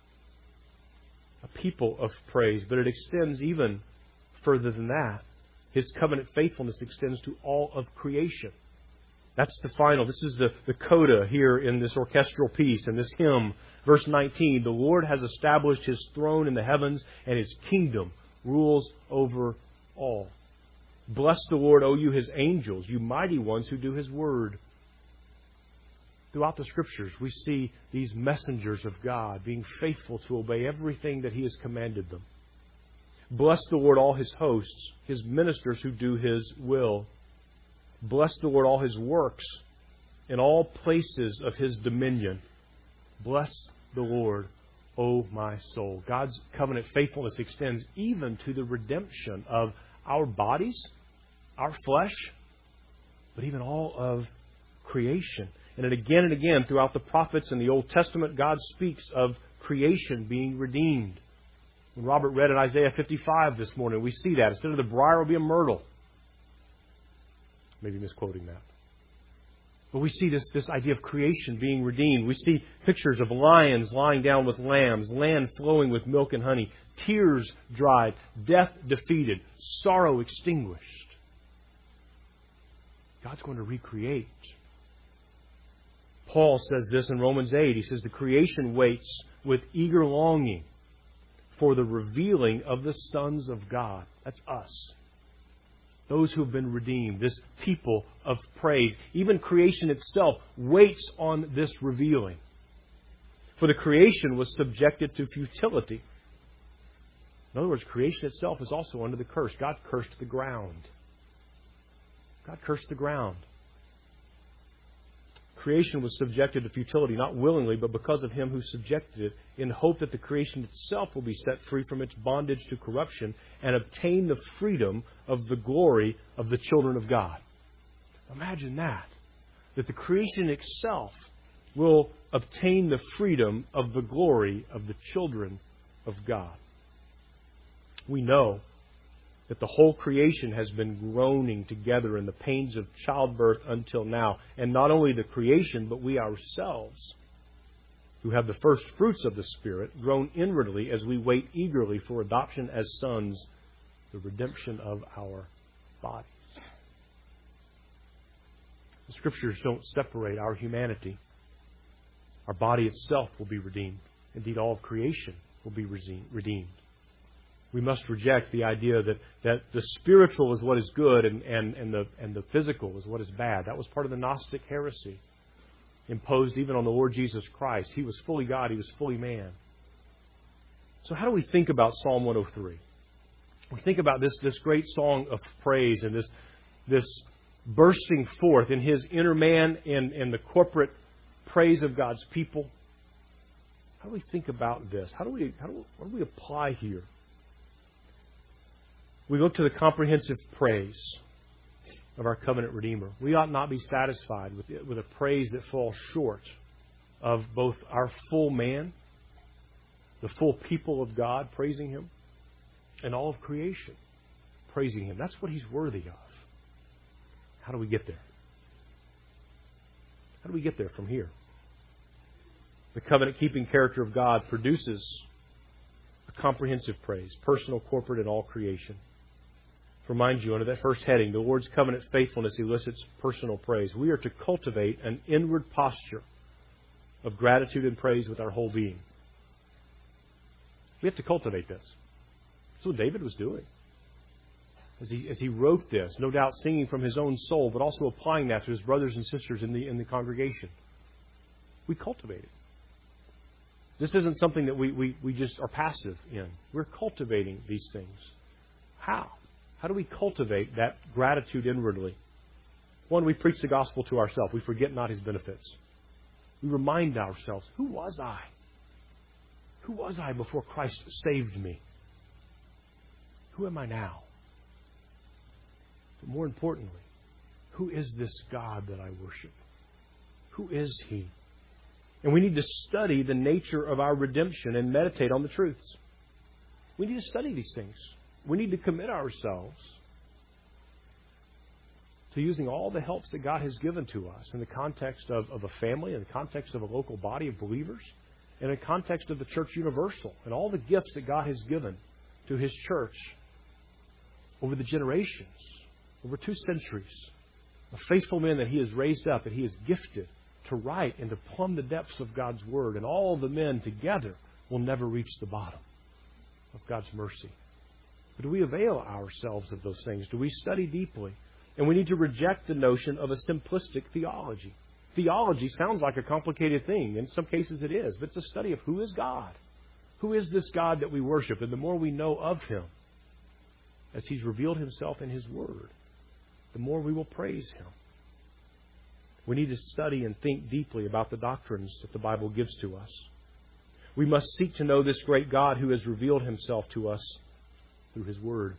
a people of praise. But it extends even further than that. His covenant faithfulness extends to all of creation. That's the final. This is the coda here in this orchestral piece, in this hymn. Verse 19, the Lord has established His throne in the heavens, and His kingdom rules over all. Bless the Lord, O you His angels, you mighty ones who do His word. Throughout the Scriptures, we see these messengers of God being faithful to obey everything that He has commanded them. Bless the Lord, all His hosts, His ministers who do His will. Bless the Lord, all His works, in all places of His dominion. Bless the Lord, O my soul. God's covenant faithfulness extends even to the redemption of our bodies, our flesh, but even all of creation. And again throughout the prophets in the Old Testament, God speaks of creation being redeemed. When Robert read in Isaiah 55 this morning, we see that. Instead of the briar will be a myrtle. Maybe misquoting that. But we see this idea of creation being redeemed. We see pictures of lions lying down with lambs, land flowing with milk and honey, tears dried, death defeated, sorrow extinguished. God's going to recreate. Paul says this in Romans 8. He says the creation waits with eager longing for the revealing of the sons of God. That's us. Those who have been redeemed, this people of praise. Even creation itself waits on this revealing. For the creation was subjected to futility. In other words, creation itself is also under the curse. God cursed the ground. God cursed the ground. Creation was subjected to futility, not willingly, but because of Him who subjected it, in hope that the creation itself will be set free from its bondage to corruption and obtain the freedom of the glory of the children of God. Imagine that the creation itself will obtain the freedom of the glory of the children of God. We know that the whole creation has been groaning together in the pains of childbirth until now. And not only the creation, but we ourselves, who have the first fruits of the Spirit, groan inwardly as we wait eagerly for adoption as sons, the redemption of our bodies. The Scriptures don't separate our humanity. Our body itself will be redeemed. Indeed, all of creation will be redeemed. We must reject the idea that the spiritual is what is good and the physical is what is bad. That was part of the Gnostic heresy imposed even on the Lord Jesus Christ. He was fully God. He was fully man. So how do we think about Psalm 103? We think about this great song of praise and this bursting forth in His inner man and the corporate praise of God's people. How do we think about this? What do we apply here? We look to the comprehensive praise of our covenant Redeemer. We ought not be satisfied with a praise that falls short of both our full man, the full people of God praising Him, and all of creation praising Him. That's what He's worthy of. How do we get there? How do we get there from here? The covenant-keeping character of God produces a comprehensive praise, personal, corporate, and all creation. Remind you, under that first heading, the Lord's covenant faithfulness elicits personal praise. We are to cultivate an inward posture of gratitude and praise with our whole being. We have to cultivate this. That's what David was doing. As he wrote this, no doubt singing from his own soul, but also applying that to his brothers and sisters in the congregation. We cultivate it. This isn't something that we just are passive in. We're cultivating these things. How? How do we cultivate that gratitude inwardly? One, we preach the gospel to ourselves. We forget not His benefits. We remind ourselves, who was I? Who was I before Christ saved me? Who am I now? But more importantly, who is this God that I worship? Who is He? And we need to study the nature of our redemption and meditate on the truths. We need to study these things. We need to commit ourselves to using all the helps that God has given to us in the context of a family, in the context of a local body of believers, in the context of the church universal, and all the gifts that God has given to His church over the generations, over 2 centuries, of faithful men that He has raised up, that He has gifted to write and to plumb the depths of God's Word. And all the men together will never reach the bottom of God's mercy. But do we avail ourselves of those things? Do we study deeply? And we need to reject the notion of a simplistic theology. Theology sounds like a complicated thing. In some cases it is. But it's a study of who is God. Who is this God that we worship? And the more we know of Him, as He's revealed Himself in His Word, the more we will praise Him. We need to study and think deeply about the doctrines that the Bible gives to us. We must seek to know this great God who has revealed Himself to us through His Word.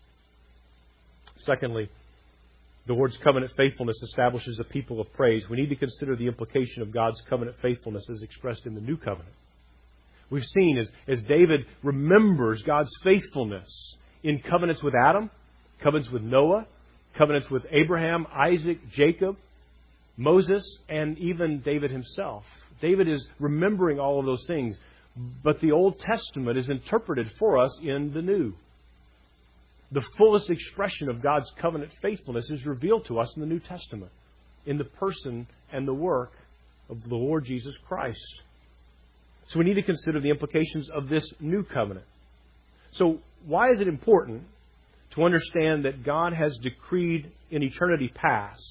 Secondly, the Lord's covenant faithfulness establishes a people of praise. We need to consider the implication of God's covenant faithfulness as expressed in the New Covenant. We've seen as David remembers God's faithfulness in covenants with Adam, covenants with Noah, covenants with Abraham, Isaac, Jacob, Moses, and even David himself. David is remembering all of those things, but the Old Testament is interpreted for us in the New. The fullest expression of God's covenant faithfulness is revealed to us in the New Testament, in the person and the work of the Lord Jesus Christ. So we need to consider the implications of this new covenant. So why is it important to understand that God has decreed in eternity past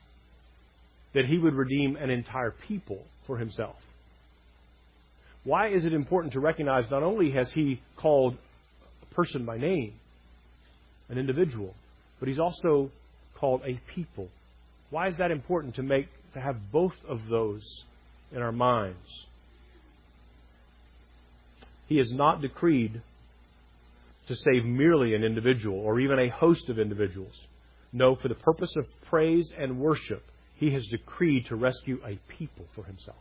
that He would redeem an entire people for Himself? Why is it important to recognize not only has He called a person by name, an individual, but He's also called a people? Why is that important to have both of those in our minds? He has not decreed to save merely an individual or even a host of individuals. No, for the purpose of praise and worship, He has decreed to rescue a people for Himself.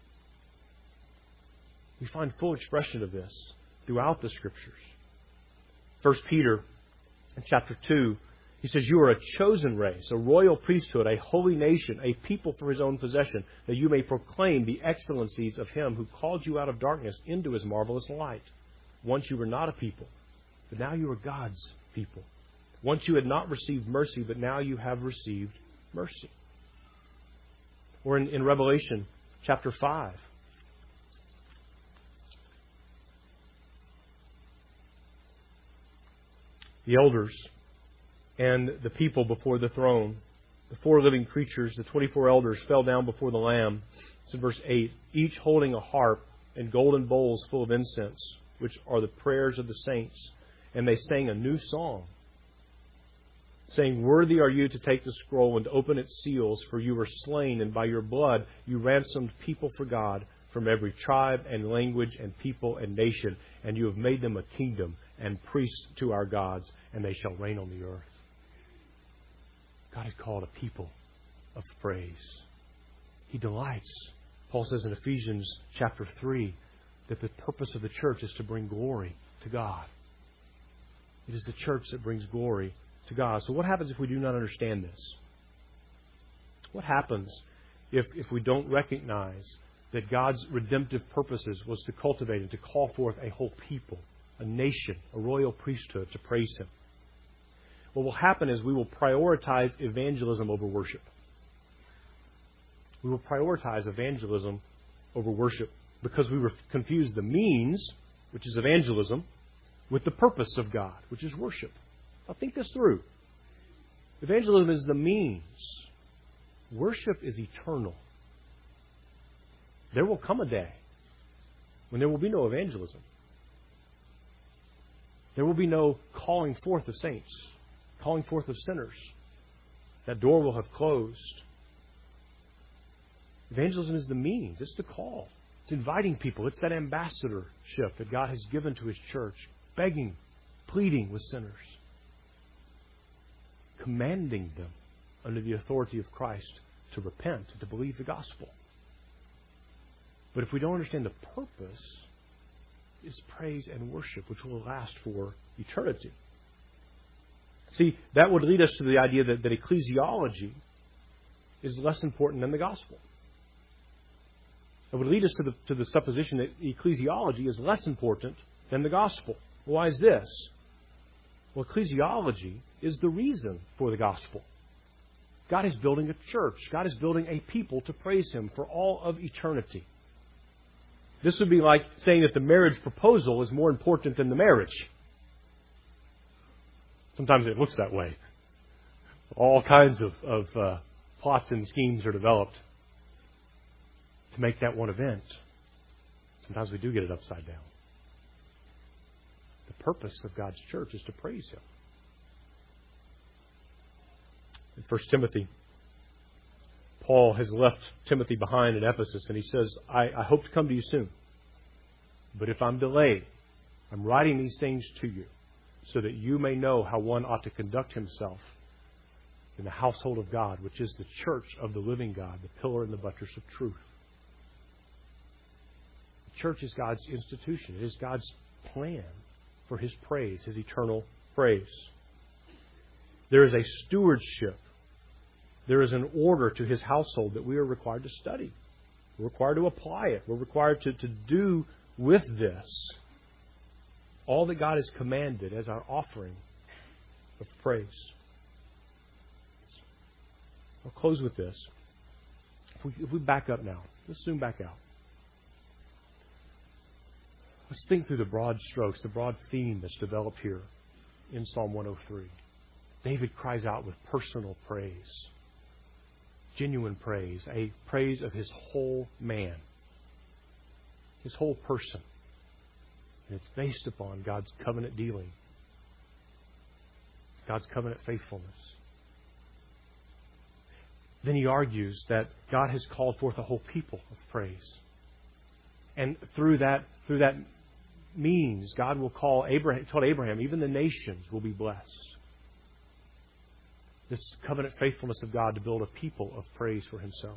We find full expression of this throughout the Scriptures. 1 Peter in chapter 2, he says, "You are a chosen race, a royal priesthood, a holy nation, a people for His own possession, that you may proclaim the excellencies of Him who called you out of darkness into His marvelous light. Once you were not a people, but now you are God's people. Once you had not received mercy, but now you have received mercy." Or in Revelation chapter 5. The elders and the people before the throne, the 4 living creatures, the 24 elders, fell down before the Lamb. It's in verse 8. Each holding a harp and golden bowls full of incense, which are the prayers of the saints. And they sang a new song, saying, "Worthy are you to take the scroll and to open its seals, for you were slain, and by your blood you ransomed people for God from every tribe and language and people and nation, and you have made them a kingdom and priests to our gods, and they shall reign on the earth." God has called a people of praise. He delights. Paul says in Ephesians chapter 3 that the purpose of the church is to bring glory to God. It is the church that brings glory to God. So what happens if we do not understand this? What happens if we don't recognize that God's redemptive purposes was to cultivate and to call forth a whole people, a nation, a royal priesthood to praise Him? what will happen is we will prioritize evangelism over worship. We will prioritize evangelism over worship because we confuse the means, which is evangelism, with the purpose of God, which is worship. Now think this through. Evangelism is the means. Worship is eternal. There will come a day when there will be no evangelism. There will be no calling forth of saints, calling forth of sinners. That door will have closed. Evangelism is the means. It's the call. It's inviting people. It's that ambassadorship that God has given to His church, begging, pleading with sinners, commanding them under the authority of Christ to repent and to believe the gospel. But if we don't understand the purpose, it's praise and worship, which will last for eternity. See, that would lead us to the idea that ecclesiology is less important than the gospel. It would lead us to the supposition that ecclesiology is less important than the gospel. Why is this? Well, ecclesiology is the reason for the gospel. God is building a church. God is building a people to praise Him for all of eternity. This would be like saying that the marriage proposal is more important than the marriage. Sometimes it looks that way. All kinds of plots and schemes are developed to make that one event. Sometimes we do get it upside down. The purpose of God's church is to praise Him. In 1 Timothy, Paul has left Timothy behind in Ephesus, and he says, I hope to come to you soon. But if I'm delayed, I'm writing these things to you so that you may know how one ought to conduct himself in the household of God, which is the church of the living God, the pillar and the buttress of truth. The church is God's institution. It is God's plan for His praise, His eternal praise. There is a stewardship. There is an order to His household that we are required to study. We're required to apply it. We're required to do with this all that God has commanded as our offering of praise. I'll close with this. If we back up now, let's zoom back out. Let's think through the broad strokes, the broad theme that's developed here in Psalm 103. David cries out with personal praise, genuine praise, a praise of his whole man, his whole person. And it's based upon God's covenant dealing, God's covenant faithfulness. Then he argues that God has called forth a whole people of praise. And through that means, God will call Abraham, told Abraham, even the nations will be blessed. This covenant faithfulness of God to build a people of praise for Himself.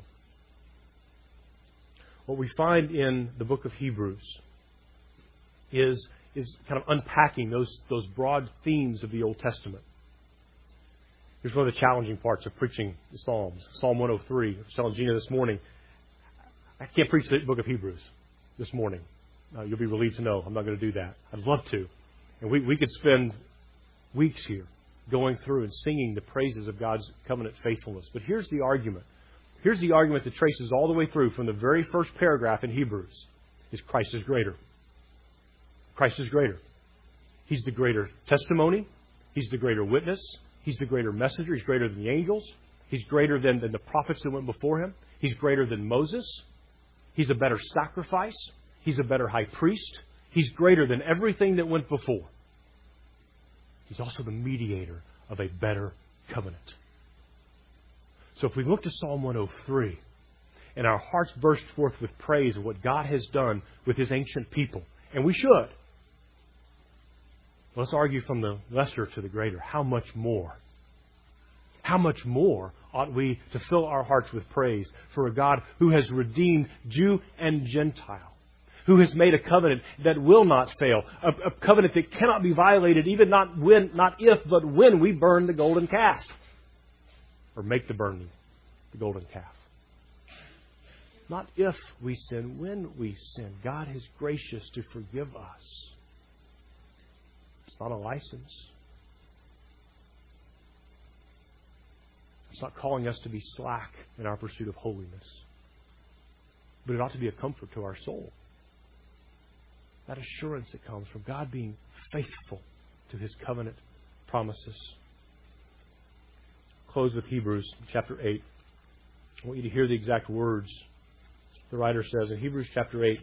What we find in the book of Hebrews is kind of unpacking those broad themes of the Old Testament. Here's one of the challenging parts of preaching the Psalms. Psalm 103. I was telling Gina this morning, I can't preach the book of Hebrews this morning. You'll be relieved to know I'm not going to do that. I'd love to. And we could spend weeks here going through and singing the praises of God's covenant faithfulness. But here's the argument. Here's the argument that traces all the way through from the very first paragraph in Hebrews is Christ is greater. Christ is greater. He's the greater testimony. He's the greater witness. He's the greater messenger. He's greater than the angels. He's greater than the prophets that went before Him. He's greater than Moses. He's a better sacrifice. He's a better high priest. He's greater than everything that went before. He's also the mediator of a better covenant. So if we look to Psalm 103 and our hearts burst forth with praise of what God has done with His ancient people, and we should, let's argue from the lesser to the greater. How much more? How much more ought we to fill our hearts with praise for a God who has redeemed Jew and Gentile, who has made a covenant that will not fail, a covenant that cannot be violated, even not if, but when we burn the golden calf, or make the burning the golden calf. Not if we sin, when we sin. God is gracious to forgive us. It's not a license. It's not calling us to be slack in our pursuit of holiness. But it ought to be a comfort to our soul. That assurance that comes from God being faithful to His covenant promises. Close with Hebrews chapter 8. I want you to hear the exact words the writer says in Hebrews chapter 8.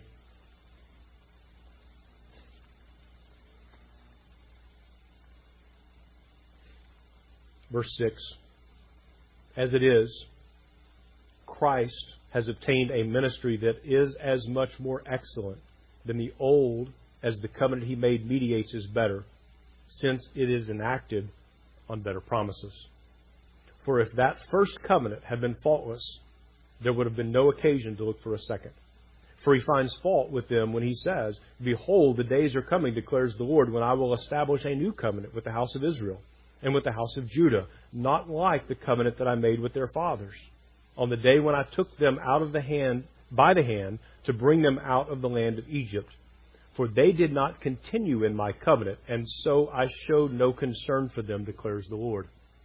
Verse 6. As it is, Christ has obtained a ministry that is as much more excellent than the old as the covenant He made mediates is better, since it is enacted on better promises. For if that first covenant had been faultless, there would have been no occasion to look for a second. For He finds fault with them when He says, Behold, the days are coming, declares the Lord, when I will establish a new covenant with the house of Israel and with the house of Judah, not like the covenant that I made with their fathers, on the day when I took them out of the hand, by the hand, to bring them out of the land of Egypt. For they did not continue in my covenant, and so I showed no concern for them, declares the Lord.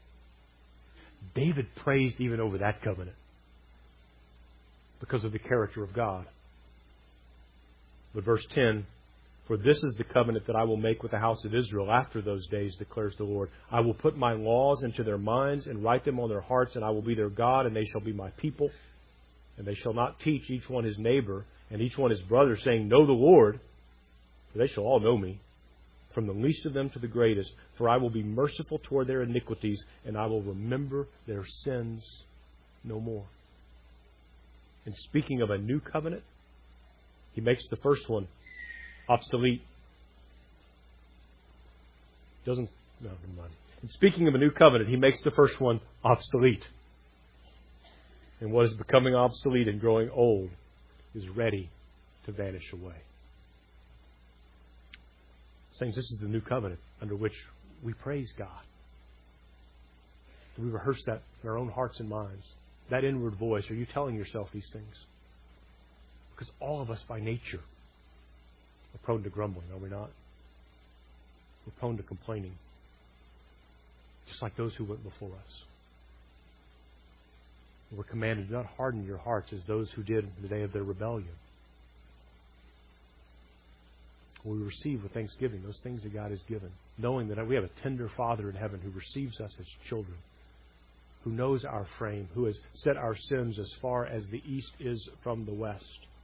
David praised even over that covenant because of the character of God. But verse 10, For this is the covenant that I will make with the house of Israel after those days, declares the Lord. I will put my laws into their minds and write them on their hearts, and I will be their God, and they shall be my people. And they shall not teach each one his neighbor and each one his brother, saying, Know the Lord, for they shall all know me, from the least of them to the greatest. For I will be merciful toward their iniquities, and I will remember their sins no more. And speaking of a new covenant, He makes the first one obsolete. Never mind. And speaking of a new covenant, He makes the first one obsolete. And what is becoming obsolete and growing old is ready to vanish away. Saints, this is the new covenant under which we praise God. We rehearse that in our own hearts and minds. That inward voice, are you telling yourself these things? Because all of us by nature are prone to grumbling, are we not? We're prone to complaining. Just like those who went before us. We're commanded to not harden your hearts as those who did in the day of their rebellion. We receive with thanksgiving those things that God has given, knowing that we have a tender Father in heaven who receives us as children, who knows our frame, who has set our sins as far as the east is from the west.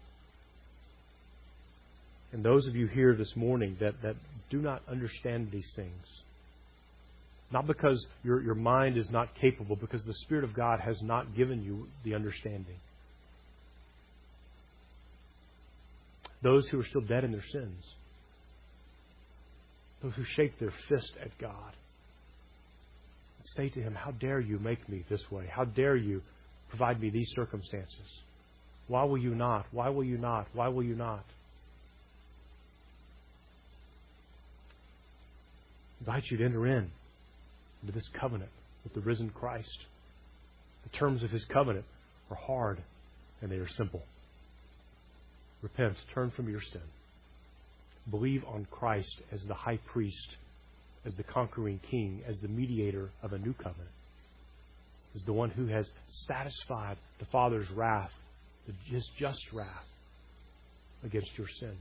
And those of you here this morning that do not understand these things, not because your mind is not capable, because the Spirit of God has not given you the understanding. Those who are still dead in their sins. Those who shake their fist at God. Say to Him, how dare you make me this way? How dare you provide me these circumstances? Why will you not? Why will you not? Why will you not? I invite you to enter into this covenant with the risen Christ. The terms of His covenant are hard and they are simple. Repent, turn from your sin. Believe on Christ as the high priest, as the conquering king, as the mediator of a new covenant, as the one who has satisfied the Father's wrath, His just wrath against your sin.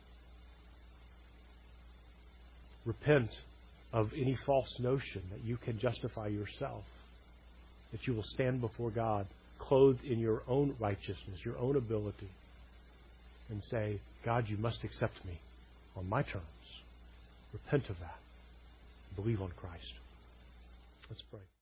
Repent of any false notion that you can justify yourself, that you will stand before God clothed in your own righteousness, your own ability, and say, God, you must accept me on my terms. Repent of that. Believe on Christ. Let's pray.